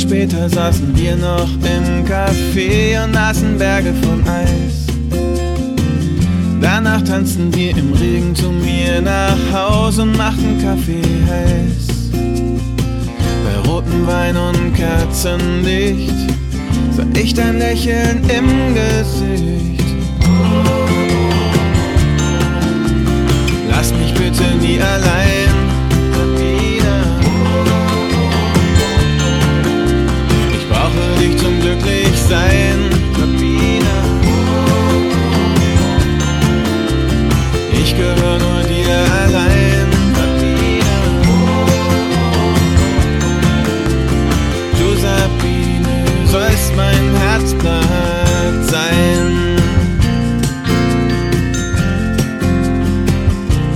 später saßen wir noch im Café und aßen Berge von Eis. Danach tanzten wir im Regen zu mir nach Haus und machten Kaffee heiß. Bei rotem Wein und Kerzenlicht sah ich dein Lächeln im Gesicht.